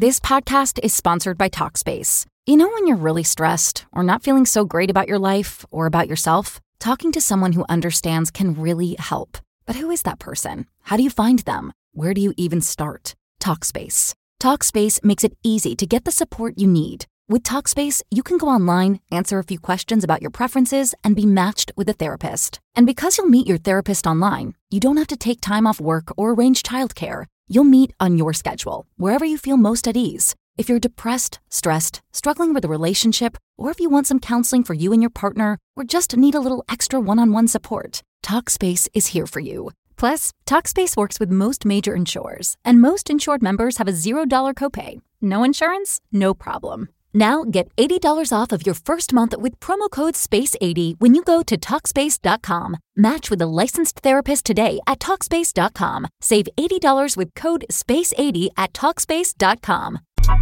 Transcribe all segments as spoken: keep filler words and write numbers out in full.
This podcast is sponsored by Talkspace. You know when you're really stressed or not feeling so great about your life or about yourself? Talking to someone who understands can really help. But who is that person? How do you find them? Where do you even start? Talkspace. Talkspace makes it easy to get the support you need. With Talkspace, you can go online, answer a few questions about your preferences, and be matched with a therapist. And because you'll meet your therapist online, you don't have to take time off work or arrange childcare. You'll meet on your schedule, wherever you feel most at ease. If you're depressed, stressed, struggling with a relationship, or if you want some counseling for you and your partner, or just need a little extra one-on-one support, Talkspace is here for you. Plus, Talkspace works with most major insurers, and most insured members have a zero dollar copay. No insurance? No problem. Now get eighty dollars off of your first month with promo code space eighty when you go to Talkspace dot com. Match with a licensed therapist today at Talkspace dot com. Save eighty dollars with code space eighty at Talkspace dot com.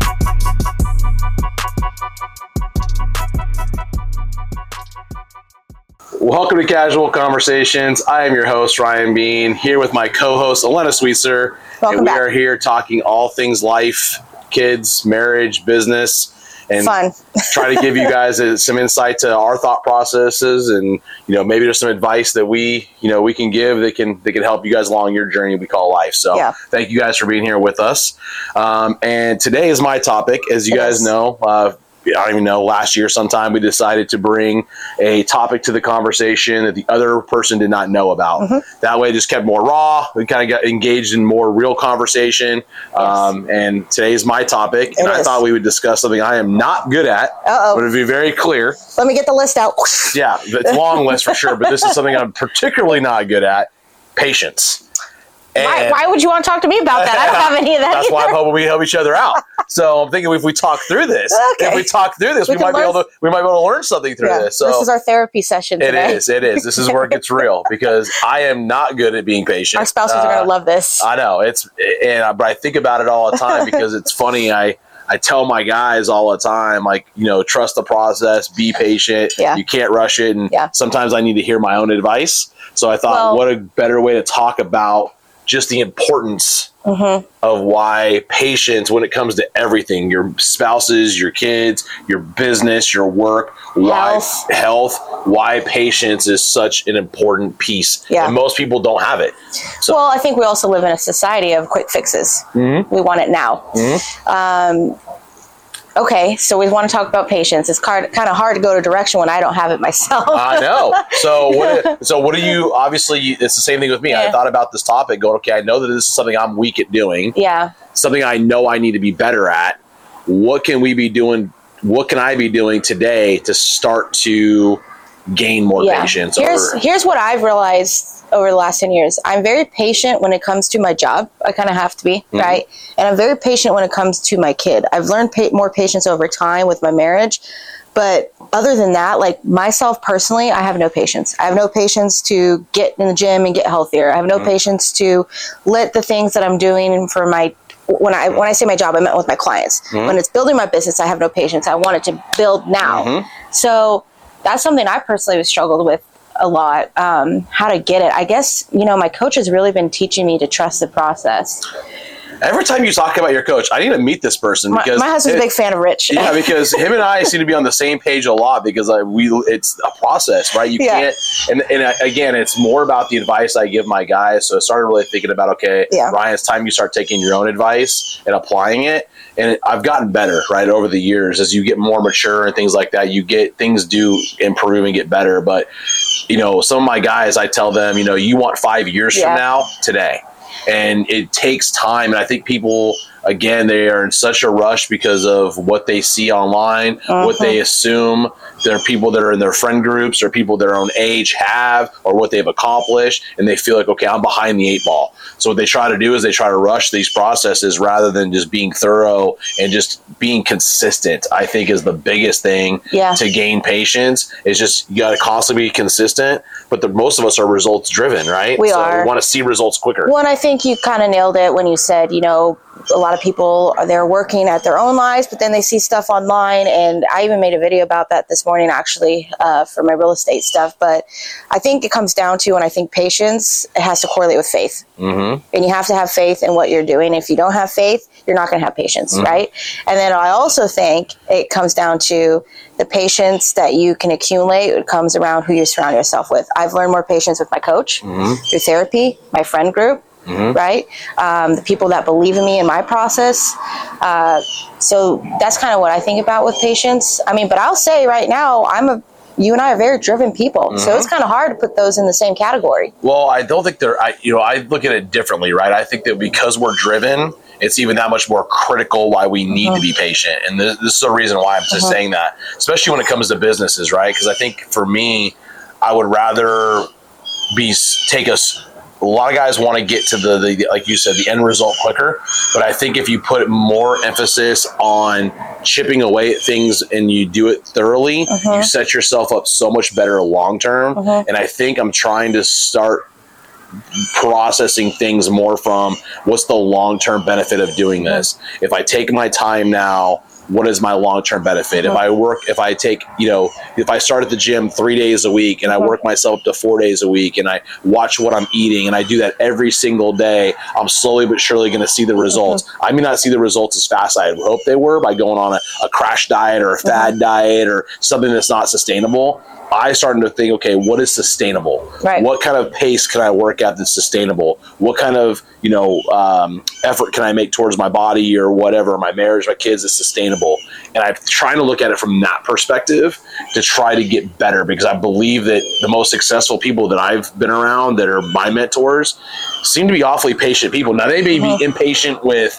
Welcome to Casual Conversations. I am your host, Ryan Bean, here with my co-host, Elena Sweetser. Welcome and we back. are here talking all things life, kids, marriage, business, and Fun. try to give you guys uh, some insight to our thought processes, and you know maybe there's some advice that we you know we can give that can that can help you guys along your journey we call life. So Yeah. thank you guys for being here with us. Um, and today is my topic, as you It guys is. know. Uh, I don't even know, last year sometime we decided to bring a topic to the conversation that the other person did not know about. Mm-hmm. That way it just kept more raw. We kind of got engaged in more real conversation. Yes. Um, and today's my topic. And It I is. thought we would discuss something I am not good at. Uh-oh. But to be very clear. Let me get the list out. Yeah, it's a long list for sure. But this is something I'm particularly not good at. Patience. Why, why would you want to talk to me about that? I don't have any of that That's either. why I'm hoping we help each other out. So I'm thinking if we talk through this, Okay. if we talk through this, We we, can might be learn- able to we might be able to learn something through Yeah, this. So this is our therapy session it today. is, it is. This is where it gets real because I am not good at being patient. Our spouses are Uh, going to love this. I know it's, and I, but I think about it all the time because it's funny. I I tell my guys all the time, like, you know, trust the process, be patient. Yeah. You can't rush it, and Yeah. sometimes I need to hear my own advice. So I thought, Well- what a better way to talk about just the importance Mm-hmm. of why patience when it comes to everything, your spouses, your kids, your business, your work, why Health. health, why patience is such an important piece. Yeah. And most people don't have it. So Well, I think we also live in a society of quick fixes. Mm-hmm. We want it now. Um, okay, so we want to talk about patience. It's kind of hard to go to direction when I don't have it myself. I know. So what? So what do you? Obviously, it's the same thing with me. I Yeah. thought about this topic, going, okay, I know that this is something I'm weak at doing. yeah. Something I know I need to be better at. What can we be doing? What can I be doing today to start to gain more Yeah. patience? Here's or, here's what I've realized over the last ten years. I'm very patient when it comes to my job. I kind of have to be, Mm-hmm. right? And I'm very patient when it comes to my kid. I've learned pa- more patience over time with my marriage. But other than that, like myself personally, I have no patience. I have no patience to get in the gym and get healthier. I have no Mm-hmm. patience to let the things that I'm doing for my when I when I say my job, I meant with my clients. Mm-hmm. When it's building my business, I have no patience. I want it to build now. Mm-hmm. So that's something I personally have struggled with a lot. Um, how to get it? I guess you know my coach has really been teaching me to trust the process. Every time you talk about your coach, I need to meet this person My, because my husband's it- a big fan of Rich. Yeah, because him and I seem to be on the same page a lot because I, we it's a process, right? You Yeah. can't, and, and uh, again, it's more about the advice I give my guys. So I started really thinking about, okay, Yeah. Ryan, it's time you start taking your own advice and applying it. And it, I've gotten better, right, over the years as you get more mature and things like that. You get things do improve and get better. But you know, some of my guys, I tell them, you know, you want five years Yeah. from now today. And it takes time. And I think people, again, they are in such a rush because of what they see online, Uh-huh. what they assume there are people that are in their friend groups or people their own age have or what they've accomplished. And they feel like, okay, I'm behind the eight ball. So what they try to do is they try to rush these processes rather than just being thorough and just being consistent, I think is the biggest thing Yeah. to gain patience. Is just you got to constantly be consistent. But the, most of us are results driven, right? We so are. We want to see results quicker. Well, and I think you kind of nailed it when you said, you know, a lot of people are they're working at their own lives, but then they see stuff online. And I even made a video about that this morning, actually, uh, for my real estate stuff. But I think it comes down to, and I think patience, it has to correlate with faith. Mm-hmm. And you have to have faith in what you're doing. If you don't have faith, you're not going to have patience, mm-hmm. right? And then I also think it comes down to the patience that you can accumulate. It comes around who you surround yourself with. I've learned more patience with my coach, mm-hmm. through therapy, my friend group, mm-hmm. right? Um, the people that believe in me and my process. Uh, so that's kind of what I think about with patience. I mean, but I'll say right now, I'm a you and I are very driven people. Mm-hmm. So it's kind of hard to put those in the same category. Well, I don't think they're, I, you know, I look at it differently, right? I think that because we're driven, it's even that much more critical why we need mm-hmm. to be patient. And this, this is the reason why I'm just mm-hmm. saying that, especially when it comes to businesses, right? Because I think for me, I would rather be, take us, a lot of guys want to get to the, the, like you said, the end result quicker. But I think if you put more emphasis on chipping away at things and you do it thoroughly, uh-huh. you set yourself up so much better long term. Uh-huh. And I think I'm trying to start processing things more from what's the long term benefit of doing this. Uh-huh. If I take my time now, what is my long-term benefit? Uh-huh. If I work, if I take, you know, if I start at the gym three days a week and I work myself up to four days a week and I watch what I'm eating and I do that every single day, I'm slowly but surely going to see the results. Uh-huh. I may not see the results as fast as I hope they were by going on a, a crash diet or a fad uh-huh. diet or something that's not sustainable. I started to think, okay, what is sustainable? Right. What kind of pace can I work at that's sustainable? What kind of, you know, um, effort can I make towards my body or whatever, my marriage, my kids is sustainable? And I'm trying to look at it from that perspective to try to get better, because I believe that the most successful people that I've been around that are my mentors seem to be awfully patient people. Now, they may be mm-hmm. impatient with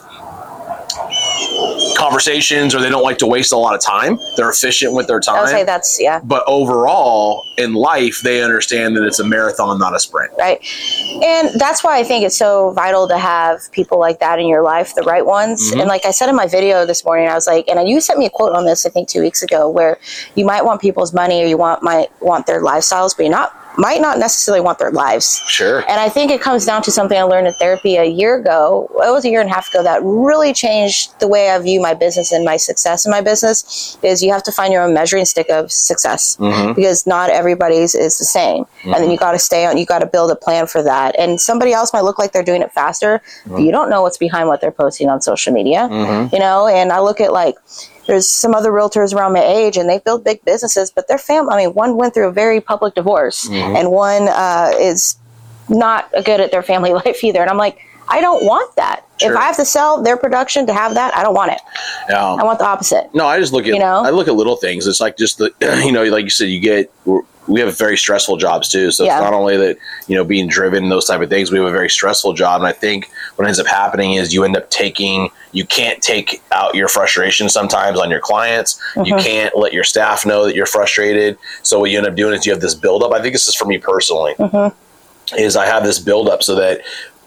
conversations, or they don't like to waste a lot of time. They're efficient with their time. I would say that's, yeah. But overall, in life, they understand that it's a marathon, not a sprint. Right. And that's why I think it's so vital to have people like that in your life, the right ones. Mm-hmm. And like I said in my video this morning, I was like, and you sent me a quote on this, I think two weeks ago, where you might want people's money or you want might want their lifestyles, but you're not might not necessarily want their lives. Sure. And I think it comes down to something I learned in therapy a year ago. It was a year and a half ago that really changed the way I view my business and my success in my business. Is you have to find your own measuring stick of success, mm-hmm. because not everybody's is the same. Mm-hmm. And then you got to stay on, you got to build a plan for that. And somebody else might look like they're doing it faster, mm-hmm. but you don't know what's behind what they're posting on social media, mm-hmm. you know? And I look at like, there's some other realtors around my age and they built big businesses, but their family, I mean, one went through a very public divorce mm-hmm. and one uh, is not good at their family life either. And I'm like, I don't want that. Sure. If I have to sell their production to have that, I don't want it. Yeah. I want the opposite. No, I just look at, you know? I look at little things. It's like just the, you know, like you said, you get, we have very stressful jobs too. So yeah. it's not only that, you know, being driven, those type of things, we have a very stressful job. And I think what ends up happening is you end up taking, you can't take out your frustration sometimes on your clients. Mm-hmm. You can't let your staff know that you're frustrated. So what you end up doing is you have this buildup. I think this is for me personally, mm-hmm. is I have this buildup so that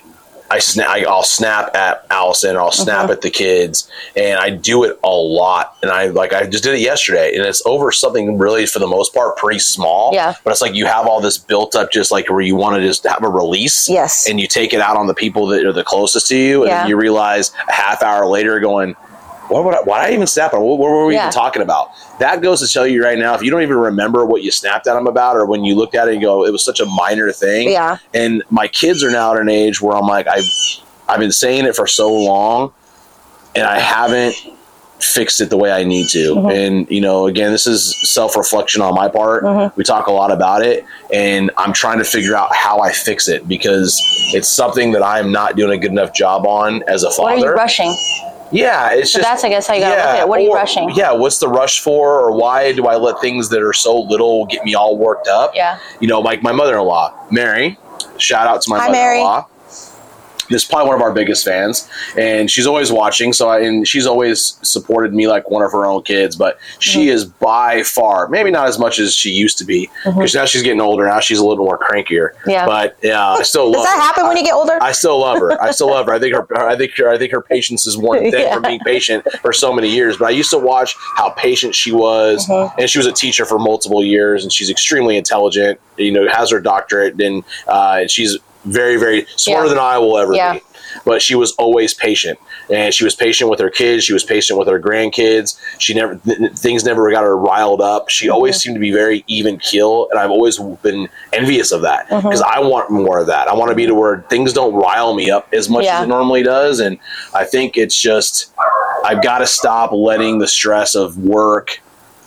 I snap, I'll snap at Allison, or I'll snap uh-huh. at the kids, and I do it a lot. And I like, I just did it yesterday, and it's over something really, for the most part, pretty small. Yeah. But it's like you have all this built up, just like where you want to just have a release. Yes. And you take it out on the people that are the closest to you, and yeah. you realize a half hour later, going, What would I, why did I even snap at? What, what were we yeah. even talking about? That goes to tell you right now, if you don't even remember what you snapped at them about, or when you looked at it and go, it was such a minor thing. Yeah. And my kids are now at an age where I'm like, I've, I've been saying it for so long, and I haven't fixed it the way I need to. Mm-hmm. And, you know, again, this is self-reflection on my part. Mm-hmm. We talk a lot about it, and I'm trying to figure out how I fix it, because it's something that I'm not doing a good enough job on as a father. What are you rushing? Yeah, it's so just, that's, I guess, how you gotta yeah, look at it. What are or, you rushing? Yeah, what's the rush for, or why do I let things that are so little get me all worked up? Yeah. You know, like my mother-in-law, Mary, shout out to my Hi, mother-in-law. Mary. This is probably one of our biggest fans, and she's always watching. So, I, and she's always supported me like one of her own kids. But she mm-hmm. is by far, maybe not as much as she used to be, because mm-hmm. now she's getting older. Now she's a little more crankier. Yeah. But yeah, I still love. Does that her. happen I, when you get older? I still love her. I still love her. I think her. I think her. I think her patience is worn thin yeah. from being patient for so many years. But I used to watch how patient she was, mm-hmm. and she was a teacher for multiple years, and she's extremely intelligent. You know, has her doctorate, and uh, and she's very, very smarter yeah. than I will ever yeah. be. But she was always patient. and she was patient with her kids. She was patient with her grandkids. She never, th- things never got her riled up. She always mm-hmm. seemed to be very even keel. And I've always been envious of that because mm-hmm. I want more of that. I want to be to where things don't rile me up as much yeah. as it normally does. And I think it's just, I've got to stop letting the stress of work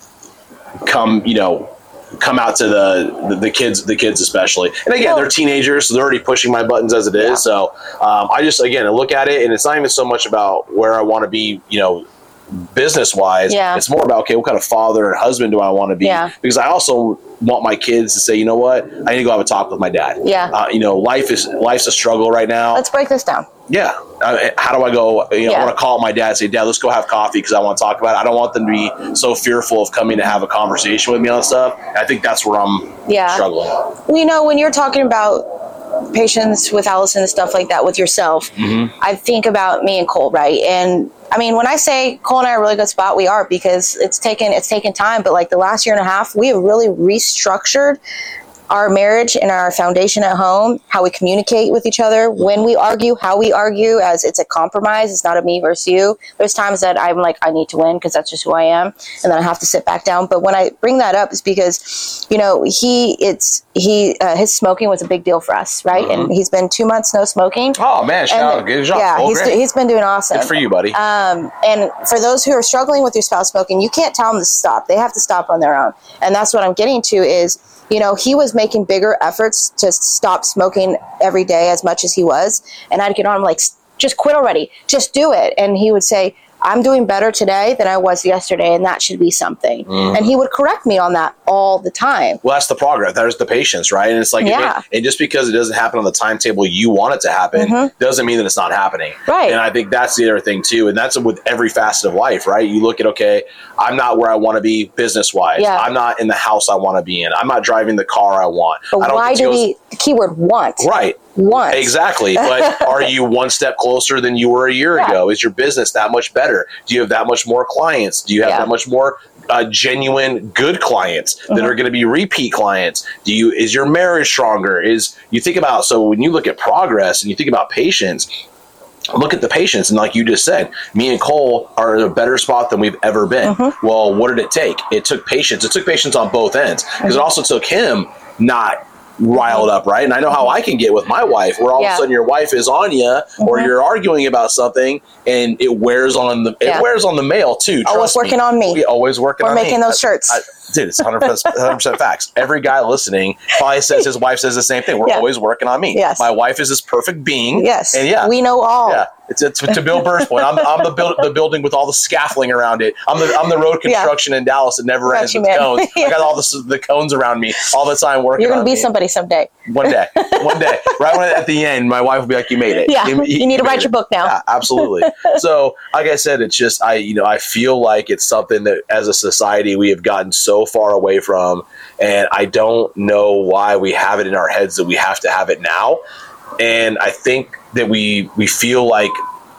come, you know, come out to the, the the kids the kids especially. And again, well, they're teenagers, so they're already pushing my buttons as it is. Yeah. So um, I just again I look at it, and it's not even so much about where I want to be, you know, business wise. Yeah. It's more about, okay, what kind of father and husband do I want to be? Yeah. Because I also want my kids to say, you know what, I need to go have a talk with my dad. Yeah. Uh, you know, life is life's a struggle right now. Let's break this down. Yeah. Uh, how do I go? You know, yeah. I want to call my dad and say, Dad, let's go have coffee because I want to talk about it. I don't want them to be so fearful of coming to have a conversation with me on stuff. And I think that's where I'm yeah. struggling. Well, you know, when you're talking about patients with Allison and stuff like that with yourself, mm-hmm. I think about me and Cole, right? And I mean, when I say Cole and I are a really good spot, we are, because it's taken it's taken time. But like the last year and a half, we have really restructured our marriage and our foundation at home, how we communicate with each other, when we argue, how we argue, as it's a compromise. It's not a me versus you. There's times that I'm like, I need to win because that's just who I am. And then I have to sit back down. But when I bring that up, it's because, you know, he, it's, he, uh, his smoking was a big deal for us, right? Mm-hmm. And he's been two months no smoking. Oh man, shout out. Good job. Yeah, he's, do, he's been doing awesome. Good for you, buddy. Um, and for those who are struggling with your spouse smoking, you can't tell them to stop. They have to stop on their own. And that's what I'm getting to is, you know, he was making bigger efforts to stop smoking every day as much as he was. And I'd get on him like, just quit already. Just do it. And he would say, I'm doing better today than I was yesterday, and that should be something. Mm. And he would correct me on that all the time. Well, that's the progress. There's the patience, right? And it's like, yeah. it, and just because it doesn't happen on the timetable you want it to happen, mm-hmm. doesn't mean that it's not happening. Right. And I think that's the other thing too. And that's with every facet of life, right? You look at, okay, I'm not where I want to be business-wise. Yeah. I'm not in the house I want to be in. I'm not driving the car I want. But I don't why do we, the keyword want? Right. Want. Exactly. But are you one step closer than you were a year yeah. ago? Is your business that much better? Do you have that much more clients? Do you have yeah. that much more uh, genuine good clients that mm-hmm. are going to be repeat clients? Do you, is your marriage stronger? Is you think about, so when you look at progress and you think about patience, look at the patients, and like you just said, me and Cole are in a better spot than we've ever been. Mm-hmm. Well, what did it take? It took patience. It took patience on both ends, because mm-hmm. it also took him not riled up, right? And I know how I can get with my wife, where all yeah. of a sudden your wife is on you, mm-hmm. or you're arguing about something, and it wears on the it yeah. wears on the male too. Always working me. on me. We always working We're on me. We're making those shirts. I, I, dude, it's one hundred percent, one hundred percent facts. Every guy listening probably says his wife says the same thing. We're yeah. always working on me. Yes. My wife is this perfect being. Yes. And yeah. We know all. Yeah. It's, it's to Bill Burr's point. I'm, I'm the, build, the building with all the scaffolding around it. I'm the I'm the road construction yeah. in Dallas that never ends with cones. yeah. I got all the the cones around me all the time working. You're gonna on be me. somebody someday. One day, one day. Right when at the end, my wife will be like, "You made it. Yeah, you, you, you need to write it. your book now." Yeah, absolutely. So, like I said, it's just I you know I feel like it's something that as a society we have gotten so far away from, and I don't know why we have it in our heads that we have to have it now. And I think that we we feel like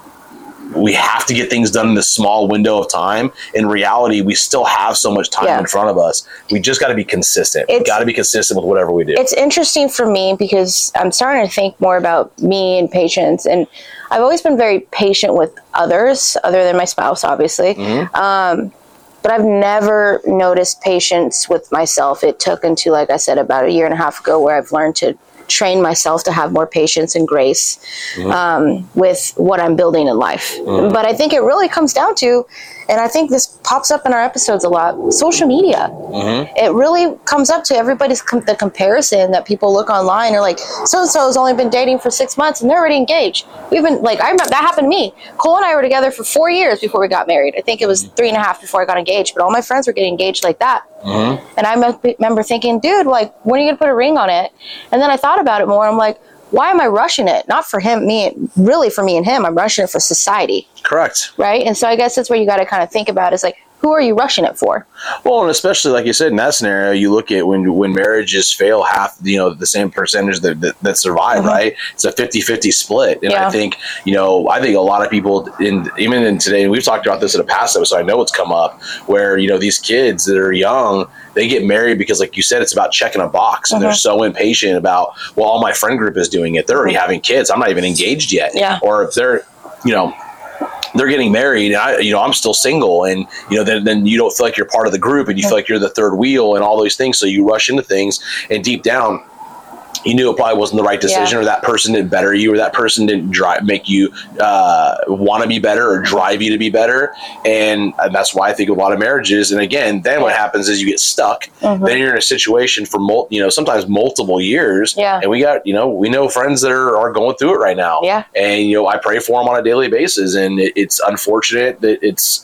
we have to get things done in this small window of time. In reality, we still have so much time yeah. in front of us. We just got to be consistent. It's, we got to be consistent with whatever we do. It's interesting for me because I'm starting to think more about me and patience. And I've always been very patient with others, other than my spouse, obviously. Mm-hmm. Um, but I've never noticed patience with myself. It took until, like I said, about a year and a half ago where I've learned to train myself to have more patience and grace mm-hmm. um, with what I'm building in life. Mm-hmm. But I think it really comes down to, and I think this pops up in our episodes a lot, social media. Mm-hmm. It really comes up to everybody's com- the comparison that people look online are like, so-and-so has only been dating for six months and they're already engaged. We've been like, I remember that happened to me. Cole and I were together for four years before we got married. I think it was three and a half before I got engaged, but all my friends were getting engaged like that. Mm-hmm. And I me- remember thinking, dude, like, when are you going to put a ring on it? And then I thought about it more. I'm like, why am I rushing it? Not for him, me, really for me and him. I'm rushing it for society. Correct. Right? And so I guess that's where you got to kind of think about is like, who are you rushing it for? Well, and especially like you said, in that scenario, you look at when when marriages fail, half, you know, the same percentage that that, that survive, mm-hmm. right? It's a fifty-fifty split. And yeah. I think, you know, I think a lot of people, in even in today, and we've talked about this in a past episode, I know it's come up, where, you know, these kids that are young, they get married because, like you said, it's about checking a box. And mm-hmm. they're so impatient about, well, all my friend group is doing it. They're already having kids. I'm not even engaged yet. Yeah. Or if they're, you know, they're getting married, and I, you know, I'm still single, and you know, then then you don't feel like you're part of the group, and you feel like you're the third wheel, and all those things. So you rush into things, and deep down, you knew it probably wasn't the right decision, yeah. or that person didn't better you, or that person didn't drive, make you uh, want to be better or drive you to be better. And, and that's why I think a lot of marriages. And again, then what happens is you get stuck. Mm-hmm. Then you're in a situation for, mul- you know, sometimes multiple years. Yeah. And we got, you know, we know friends that are, are going through it right now. Yeah. And, you know, I pray for them on a daily basis. And it, it's unfortunate that it's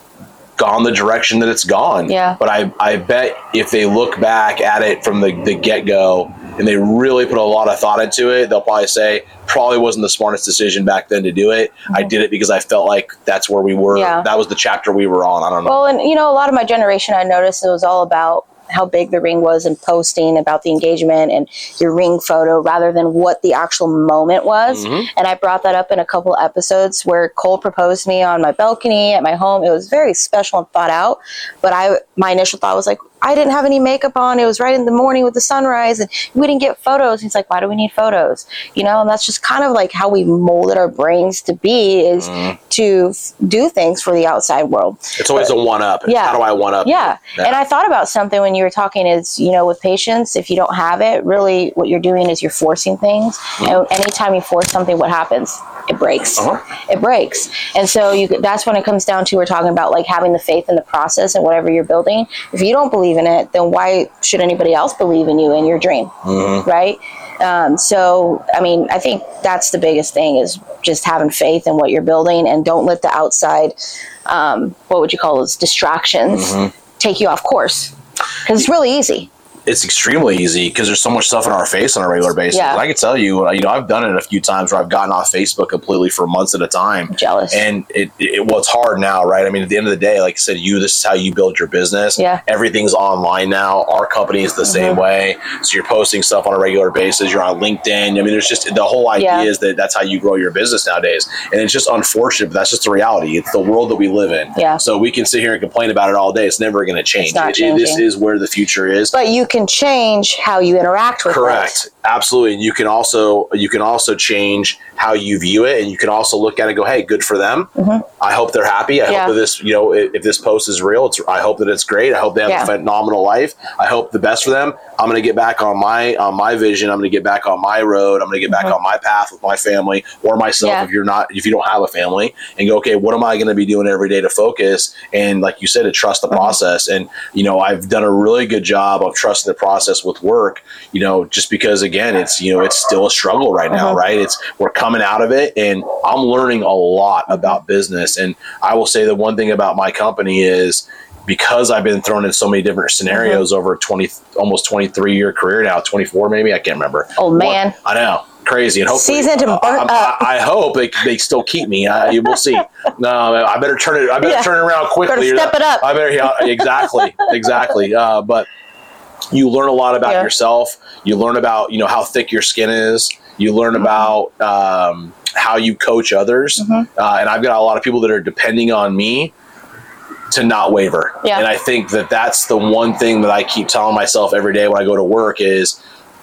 gone the direction that it's gone. Yeah. But I, I bet if they look back at it from the, the get-go, and they really put a lot of thought into it, they'll probably say, probably wasn't the smartest decision back then to do it. Mm-hmm. I did it because I felt like that's where we were. Yeah. That was the chapter we were on. I don't know. Well, and, you know, a lot of my generation, I noticed it was all about how big the ring was and posting about the engagement and your ring photo rather than what the actual moment was. Mm-hmm. And I brought that up in a couple episodes where Cole proposed to me on my balcony at my home. It was very special and thought out. But I, my initial thought was like, I didn't have any makeup on. It was right in the morning with the sunrise and we didn't get photos. He's like, why do we need photos? You know, and that's just kind of like how we molded our brains to be, is mm. to f- do things for the outside world. It's always but, a one up. Yeah. How do I one up? Yeah. yeah. And I thought about something when you were talking is, you know, with patience, if you don't have it, really what you're doing is you're forcing things. Mm. And anytime you force something, what happens? It breaks. Uh-huh. It breaks. And so you that's when it comes down to, we're talking about like having the faith in the process and whatever you're building. If you don't believe in it, then why should anybody else believe in you and your dream? Mm-hmm. Right? Um, so, I mean, I think that's the biggest thing, is just having faith in what you're building, and don't let the outside, um, what would you call those, distractions, mm-hmm. take you off course. Because it's really easy. It's extremely easy because there's so much stuff in our face on a regular basis. Yeah. I can tell you, you know, I've done it a few times where I've gotten off Facebook completely for months at a time. I'm jealous. And it, it, well, it's hard now, right? I mean, at the end of the day, like I said, you, this is how you build your business. Yeah. Everything's online now. Our company is the mm-hmm. same way. So you're posting stuff on a regular basis. You're on LinkedIn. I mean, there's just, the whole idea yeah. is that that's how you grow your business nowadays. And it's just unfortunate, but that's just the reality. It's the world that we live in. Yeah. So we can sit here and complain about it all day. It's never going to change. It's not it, changing. It, this is where the future is. But you can change how you interact with Correct. it. Absolutely. And you can also you can also change how you view it, and you can also look at it and go, hey, good for them. Mm-hmm. I hope they're happy. I yeah. hope that this, you know, if, if this post is real, it's I hope that it's great. I hope they have yeah. a phenomenal life. I hope the best for them. I'm going to get back on my on my vision. I'm going to get back on my road. I'm going to get back mm-hmm. on my path with my family or myself yeah. if you're not if you don't have a family, and go, okay, what am I going to be doing every day to focus? And like you said, to trust the mm-hmm. process. And, you know, I've done a really good job of trusting the process with work, you know, just because, again, it's, you know, it's still a struggle right now, mm-hmm. right? It's, we're coming out of it, and I'm learning a lot about business. And I will say that one thing about my company is, because I've been thrown in so many different scenarios mm-hmm. over a twenty, almost twenty-three year career now, twenty-four maybe, I can't remember. Oh man. What, I know. Crazy. And hopefully, seasoned and burnt uh, up. I, I hope they, they still keep me. Uh, we'll see. No, I better turn it. I better yeah. turn it around quickly. Better step it up. I better. Yeah, exactly. exactly. Uh, but you learn a lot about yeah. yourself. You learn about, you know, how thick your skin is. You learn mm-hmm. about um, how you coach others. Mm-hmm. Uh, and I've got a lot of people that are depending on me to not waver. Yeah. And I think that that's the one thing that I keep telling myself every day when I go to work is,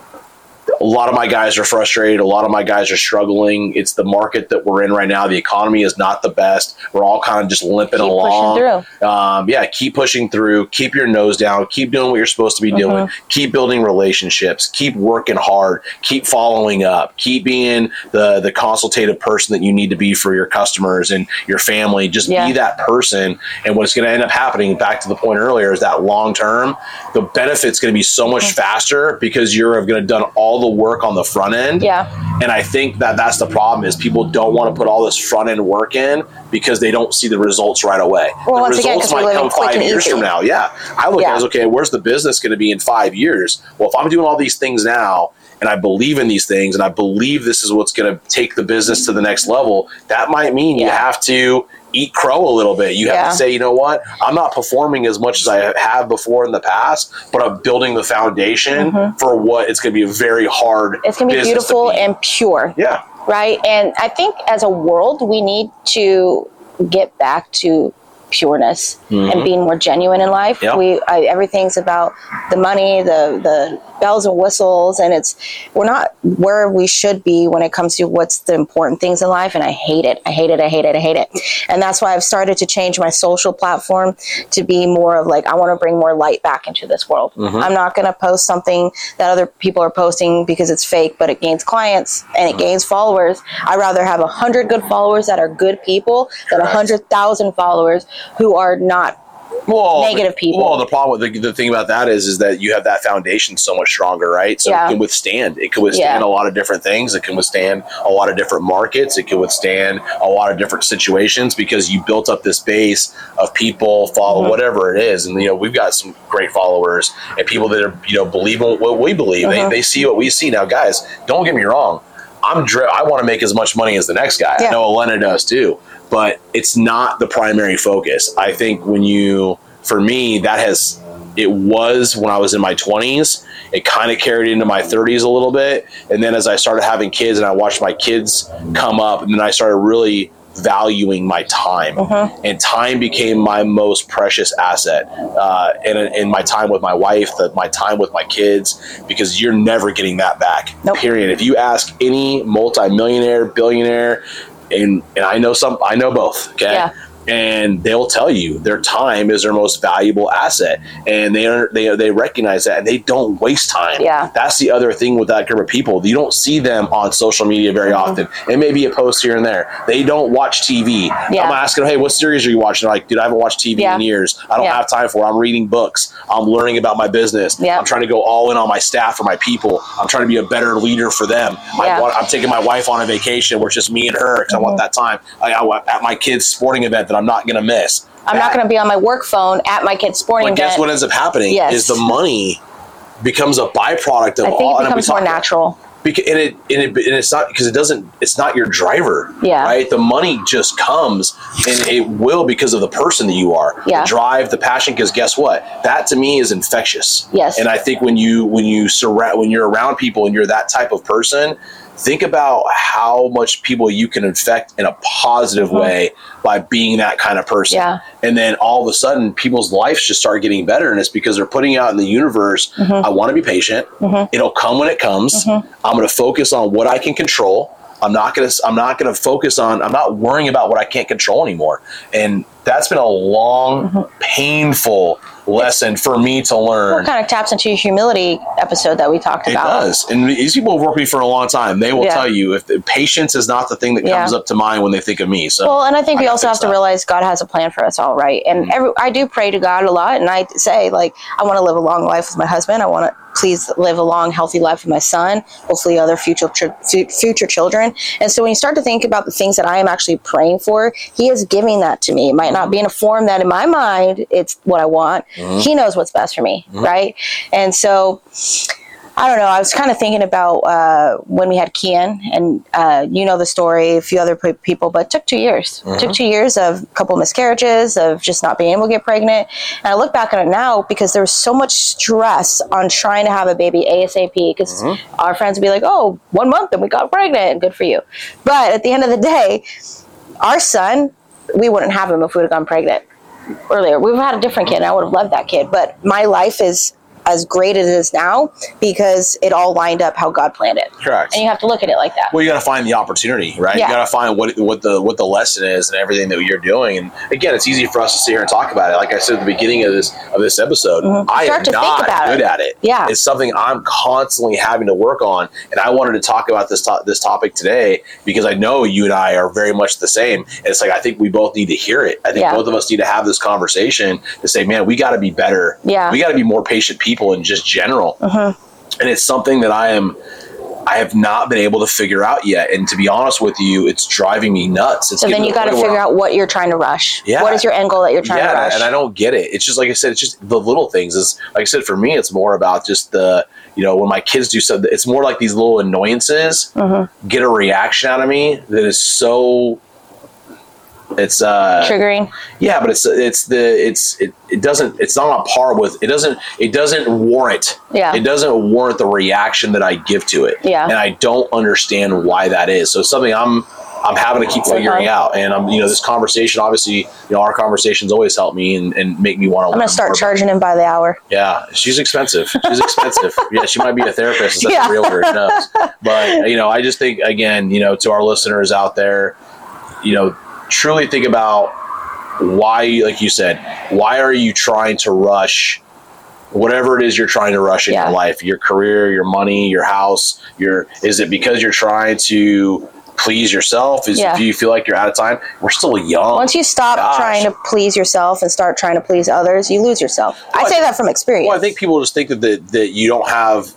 a lot of my guys are frustrated. A lot of my guys are struggling. It's the market that we're in right now. The economy is not the best. We're all kind of just limping keep along. Pushing through. Um, yeah, keep pushing through. Keep your nose down. Keep doing what you're supposed to be doing. Mm-hmm. Keep building relationships. Keep working hard. Keep following up. Keep being the the consultative person that you need to be for your customers and your family. Just yeah. be that person. And what's going to end up happening, back to the point earlier, is that long term, the benefit's going to be so much mm-hmm. faster because you're going to have done all the work on the front end. Yeah. And I think that that's the problem, is people don't want to put all this front end work in because they don't see the results right away. Well, the once results again, might come five years easy. from now. Yeah. I look yeah. at it as, okay, where's the business going to be in five years? Well, if I'm doing all these things now, and I believe in these things, and I believe this is what's going to take the business to the next level, that might mean yeah. you have to eat crow a little bit. You have yeah. to say, you know what, I'm not performing as much as I have before in the past, but I'm building the foundation mm-hmm. for what it's going to be a very hard It's going to be beautiful and pure. Yeah. Right? And I think as a world, we need to get back to pureness mm-hmm. and being more genuine in life. Yep. We I, everything's about the money, the the bells and whistles, and it's we're not where we should be when it comes to what's the important things in life. And I hate it. I hate it. I hate it. I hate it. And that's why I've started to change my social platform to be more of like, I want to bring more light back into this world. Mm-hmm. I'm not going to post something that other people are posting because it's fake, but it gains clients and it gains followers. I'd rather have a hundred good followers that are good people than a hundred thousand followers who are not well, negative people. Well, the problem with the, the thing about that is, is that you have that foundation so much stronger, right? So yeah. it can withstand. It can withstand yeah. a lot of different things. It can withstand a lot of different markets. It can withstand a lot of different situations because you built up this base of people follow mm-hmm. whatever it is. And you know, we've got some great followers and people that are you know believe in what we believe. Mm-hmm. They they see what we see. Now, guys, don't get me wrong. I'm dri- I want to make as much money as the next guy. Yeah. I know Elena does too. But it's not the primary focus. I think when you, for me, that has, it was when I was in my twenties. It kind of carried into my thirties a little bit. And then as I started having kids and I watched my kids come up, and then I started really valuing my time. Uh-huh. And time became my most precious asset. Uh, and in my time with my wife, the, my time with my kids, because you're never getting that back, nope. period. If you ask any multimillionaire, billionaire, And and I know some, I know both, okay? Yeah. And they'll tell you their time is their most valuable asset, and they are, they they recognize that, and they don't waste time. Yeah, that's the other thing with that group of people. You don't see them on social media very mm-hmm. often. It may be a post here and there. They don't watch T V. Yeah. I'm asking them, hey, what series are you watching? They're like, dude, I haven't watched T V yeah. in years. I don't yeah. have time for it. I'm reading books. I'm learning about my business. Yeah. I'm trying to go all in on my staff or my people. I'm trying to be a better leader for them. Yeah. I want, I'm taking my wife on a vacation where it's just me and her because mm-hmm. I want that time. I, I want at my kid's sporting event that I'm not going to miss. I'm that, not going to be on my work phone at my kid's sporting but event. Guess what ends up happening yes. is the money becomes a byproduct of I think all. It becomes more natural. Because, and it and, it, and it's not because it doesn't. It's not your driver. Yeah. Right. The money just comes, and it will because of the person that you are. Yeah. The drive, the passion. Because guess what? That to me is infectious. Yes. And I think when you when you surround when you're around people and you're that type of person, think about how much people you can infect in a positive mm-hmm. way by being that kind of person. Yeah. And then all of a sudden, people's lives just start getting better. And it's because they're putting out in the universe, mm-hmm. I want to be patient. Mm-hmm. It'll come when it comes. Mm-hmm. I'm going to focus on what I can control. I'm not going to, I'm not going to focus on, I'm not worrying about what I can't control anymore. And that's been a long, mm-hmm. painful lesson for me to learn. Well, it kind of taps into your humility episode that we talked it about. It does. And these people have worked with me for a long time. They will yeah. tell you if the patience is not the thing that comes yeah. up to mind when they think of me. So, well, and I think I we also have that. to realize God has a plan for us all, right? And mm-hmm. every, I do pray to God a lot, and I say, like, I want to live a long life with my husband. I want to please live a long, healthy life with my son, hopefully other future future children. And so when you start to think about the things that I am actually praying for, he is giving that to me. It might not be in a form that in my mind, it's what I want. Mm-hmm. He knows what's best for me, mm-hmm. right? And so, I don't know, I was kind of thinking about uh, when we had Kian, and uh, you know the story, a few other p- people, but it took two years. Mm-hmm. It took two years of a couple miscarriages, of just not being able to get pregnant. And I look back on it now because there was so much stress on trying to have a baby ASAP, because mm-hmm. our friends would be like, oh, one month and we got pregnant, and good for you. But at the end of the day, our son, we wouldn't have him if we would have gone pregnant earlier. We've had a different kid, and I would have loved that kid. But my life is as great as it is now because it all lined up how God planned it. Correct. And you have to look at it like that. Well, you got to find the opportunity, right? Yeah. You got to find what what the what the lesson is and everything that you're doing. And again, it's easy for us to sit here and talk about it. Like I said at the beginning of this of this episode, mm-hmm. I Start am to not think about good it. at it. Yeah. It's something I'm constantly having to work on. And I wanted to talk about this to- this topic today because I know you and I are very much the same. And it's like I think we both need to hear it. I think yeah. both of us need to have this conversation to say, man, we got to be better. Yeah. We got to be more patient people in just general. Uh-huh. And it's something that I am I have not been able to figure out yet. And to be honest with you, it's driving me nuts. It's so then you got to figure out what you're trying to rush. Yeah. What is your end goal that you're trying yeah, to rush? And I don't get it. It's just like I said, it's just the little things. Is like I said, for me, it's more about just the, you know, when my kids do something, it's more like these little annoyances uh-huh. get a reaction out of me that is so It's uh, triggering. Yeah, but it's it's the it's it, it doesn't it's not on par with it doesn't it doesn't warrant yeah it doesn't warrant the reaction that I give to it. Yeah, and I don't understand why that is. So it's something I'm I'm having to keep figuring out. And I'm, you know, this conversation, obviously, you know, our conversations always help me and, and make me want to. I'm going to start charging him by the hour. Yeah. She's expensive. She's expensive. Yeah. She might be a therapist instead yeah. of a realtor. Who knows? But, you know, I just think, again, you know, to our listeners out there, you know, truly think about why, like you said, why are you trying to rush whatever it is you're trying to rush in yeah. your life, your career, your money, your house, your, is it because you're trying to please yourself? Is yeah. do you feel like you're out of time? We're still young. Once you stop Gosh. trying to please yourself and start trying to please others, you lose yourself. Well, I say that from experience. Well, I think people just think that, that that you don't have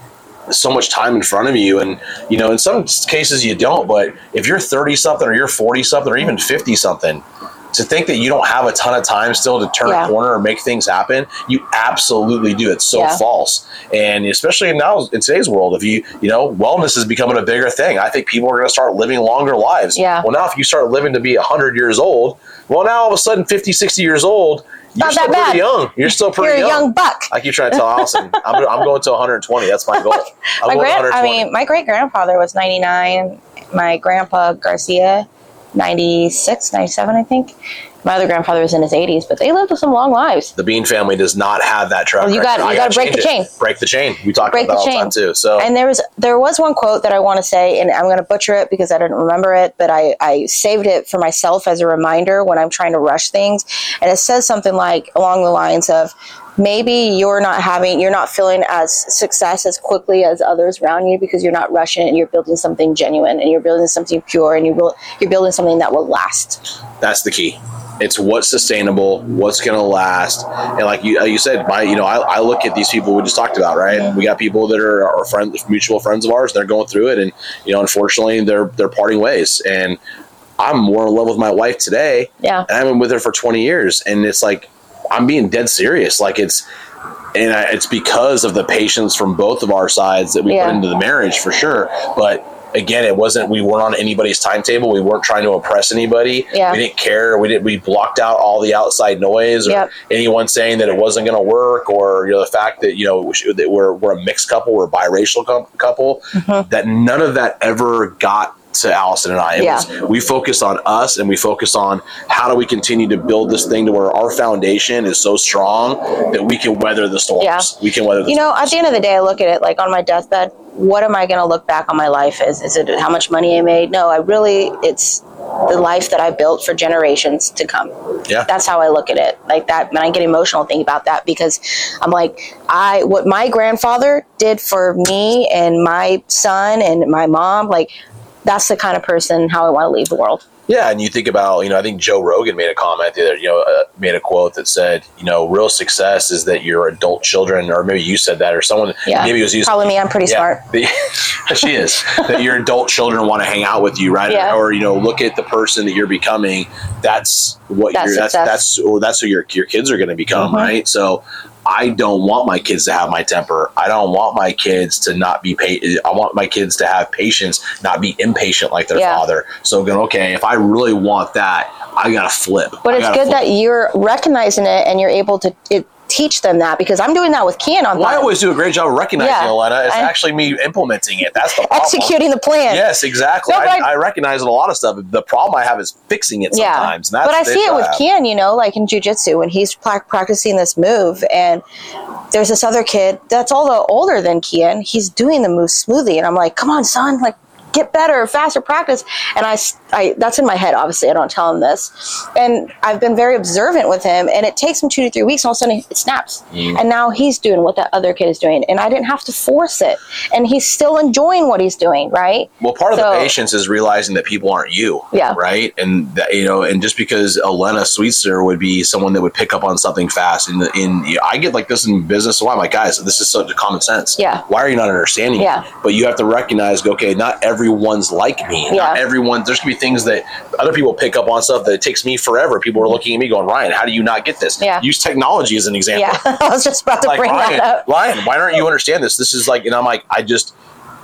so much time in front of you, and you know, in some cases you don't. But if you're thirty something, or you're forty something, or even fifty something, to think that you don't have a ton of time still to turn yeah. a corner or make things happen, you absolutely do. It's so yeah. false. And especially now in today's world, if you, you know, wellness is becoming a bigger thing. I think people are going to start living longer lives. Yeah. Well, now if you start living to be one hundred years old, well, now all of a sudden fifty, sixty years old, you're Not still that pretty bad. young. You're still pretty you're a young. young buck. I keep trying to tell Allison, I'm, I'm going to one hundred twenty. That's my goal. I'm my going grand, to I mean, my great-grandfather was ninety-nine. My grandpa, Garcia, ninety-six, ninety-seven, I think. My other grandfather was in his eighties, but they lived with some long lives. The Bean family does not have that track well, you got you got to break the it. chain. Break the chain. We talk break about that all the chain. time too. So, and there was there was one quote that I want to say, and I'm going to butcher it because I didn't remember it, but I I saved it for myself as a reminder when I'm trying to rush things, and it says something like along the lines of, maybe you're not having, you're not feeling as success as quickly as others around you because you're not rushing and you're building something genuine and you're building something pure and you're, you're building something that will last. That's the key. It's what's sustainable, what's going to last. And like you, you said, my, you know, I, I look at these people we just talked about, right? Mm-hmm. We got people that are our friends, mutual friends of ours. They're going through it. And, you know, unfortunately they're, they're parting ways. And I'm more in love with my wife today. Yeah. And I've been with her for twenty years. And it's like, I'm being dead serious. Like it's, and I, it's because of the patience from both of our sides that we yeah. put into the marriage for sure. But again, it wasn't, we weren't on anybody's timetable. We weren't trying to impress anybody. Yeah. We didn't care. We did, we blocked out all the outside noise or yep. anyone saying that it wasn't going to work, or, you know, the fact that, you know, that we're, we're a mixed couple, we're a biracial couple, mm-hmm. that none of that ever got to Allison and I. It yeah. was, we focused on us, and we focused on how do we continue to build this thing to where our foundation is so strong that we can weather the storms. Yeah. We can weather the you storms. know, at the end of the day, I look at it like on my deathbed, what am I going to look back on my life as? Is it how much money I made? No, I really, it's the life that I built for generations to come. Yeah. That's how I look at it. Like that, and I get emotional thinking about that because I'm like, I, what my grandfather did for me and my son and my mom, like, that's the kind of person how I want to leave the world. Yeah, and you think about, you know, I think Joe Rogan made a comment the other, you know, uh, made a quote that said, you know, real success is that your adult children, or maybe you said that, or someone, yeah. maybe it was you. Probably me, I'm pretty yeah, smart. The, she is. That your adult children want to hang out with you, right? Yeah. Or, or, you know, look at the person that you're becoming. That's what that's you're, that's, success. that's, or that's who your, your kids are going to become, mm-hmm. right? So I don't want my kids to have my temper. I don't want my kids to not be patient. I want my kids to have patience, not be impatient like their yeah. father. So going, okay, if I really want that, I got to flip. But I it's good flip. that you're recognizing it and you're able to it, teach them that, because I'm doing that with Kian on well, I always do a great job of recognizing yeah. it, Elena. It's I, actually me implementing it. That's the problem. Executing the plan. Yes, exactly. No, I, I, I recognize a lot of stuff. The problem I have is fixing it yeah. sometimes. That's but I see it with have. Kian, you know, like in jiu-jitsu, when he's practicing this move, and there's this other kid that's all the older than Kian. He's doing the move smoothly, and I'm like, come on, son, like, get better, faster practice. And I, I, that's in my head, obviously. I don't tell him this. And I've been very observant with him, and it takes him two to three weeks, and all of a sudden it snaps. Mm. And now he's doing what that other kid is doing, and I didn't have to force it. And he's still enjoying what he's doing, right? Well, part of so, the patience is realizing that people aren't you, yeah. right? And, that, you know, and just because Elena Sweetser would be someone that would pick up on something fast, in, the, in you know, I get like this in business, so I'm like, guys, this is such a common sense. Yeah. Why are you not understanding yeah. it? But you have to recognize, okay, not everyone's like me. Yeah. Not everyone, there's going to be things that other people pick up on, stuff that it takes me forever. People are looking at me going, Ryan, how do you not get this? Yeah. Use technology as an example. Yeah, I was just about to like, bring Ryan, that up. Ryan, why don't you understand this? This is like, and I'm like, I just,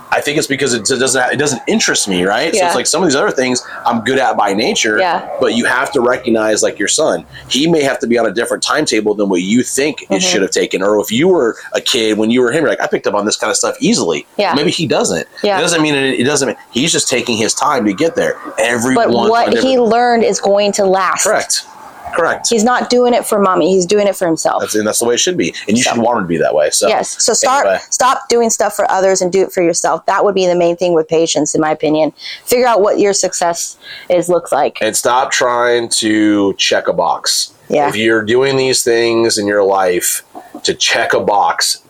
I think it's because it doesn't have, it doesn't interest me, right? Yeah. So it's like some of these other things I'm good at by nature, yeah. but you have to recognize, like your son, he may have to be on a different timetable than what you think mm-hmm. it should have taken. Or if you were a kid, when you were him, you're like, I picked up on this kind of stuff easily. Yeah. Maybe he doesn't. Yeah. It doesn't mean it, it doesn't mean he's just taking his time to get there. Everyone. But what he learned is going to last. Correct. Correct. He's not doing it for mommy. He's doing it for himself. That's, and that's the way it should be. And you so. should want him to be that way. So yes. So start, anyway. stop doing stuff for others and do it for yourself. That would be the main thing with patience, in my opinion. Figure out what your success is looks like. And stop trying to check a box. Yeah. If you're doing these things in your life to check a box,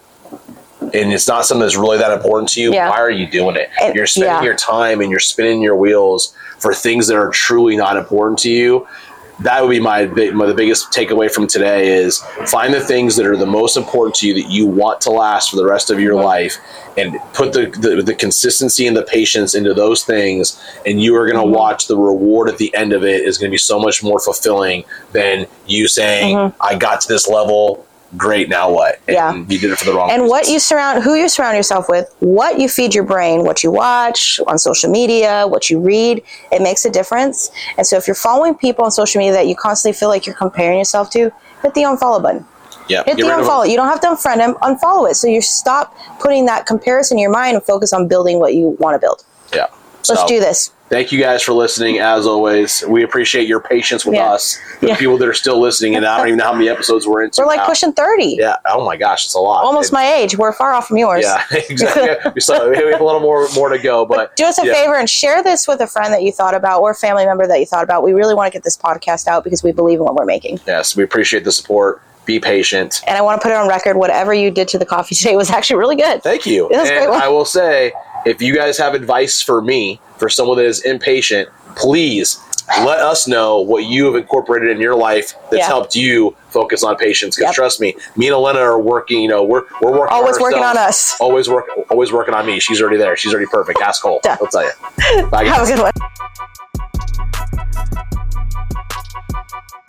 and it's not something that's really that important to you, yeah. why are you doing it? And, you're spending yeah. your time and you're spinning your wheels for things that are truly not important to you. That would be my, my the biggest takeaway from today is find the things that are the most important to you that you want to last for the rest of your mm-hmm. life, and put the, the, the consistency and the patience into those things, and you are going to mm-hmm. watch the reward at the end of it is going to be so much more fulfilling than you saying, mm-hmm. I got to this level, great, now what? And yeah. you did it for the wrong And reasons. what you surround, who you surround yourself with, what you feed your brain, what you watch on social media, what you read, it makes a difference. And so if you're following people on social media that you constantly feel like you're comparing yourself to, hit the unfollow button. Yeah, hit the unfollow. You don't have to unfriend them, unfollow it. So you stop putting that comparison in your mind and focus on building what you want to build. Yeah. Let's so. do this. Thank you guys for listening. As always, we appreciate your patience with yeah. us, the yeah. people that are still listening. And I don't even know how many episodes we're into. We're like now. pushing thirty. Yeah. Oh my gosh, it's a lot. Almost it, my age. We're far off from yours. Yeah, exactly. we, still, we have a little more more to go. But, but do us a yeah. favor and share this with a friend that you thought about or a family member that you thought about. We really want to get this podcast out because we believe in what we're making. Yes, we appreciate the support. Be patient. And I want to put it on record. Whatever you did to the coffee today was actually really good. Thank you. It was and a great one. I will say, if you guys have advice for me, for someone that is impatient, please let us know what you have incorporated in your life that's yeah. helped you focus on patience. Because yep. trust me, me and Elena are working. You know, we're we're working. Always on working on us. Always work. Always working on me. She's already there. She's already perfect. Ask Cole. Yeah. I'll tell you. Bye, guys. Have a good one.